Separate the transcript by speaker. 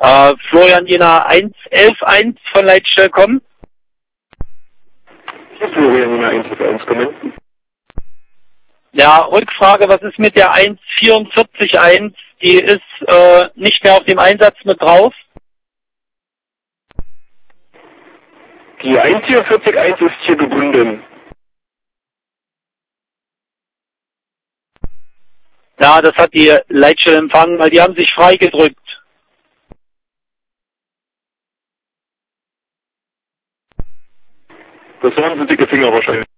Speaker 1: Florian Jena 111.1 von Leitstelle kommen.
Speaker 2: Florian Jena 111.1 kommen.
Speaker 1: Ja, Rückfrage, was ist mit der 144.1? Die ist nicht mehr auf dem Einsatz mit drauf.
Speaker 2: Die 144.1 ist hier gebunden.
Speaker 1: Ja, das hat die Leitstelle empfangen, weil die haben sich freigedrückt.
Speaker 2: Das waren so dicke Finger wahrscheinlich.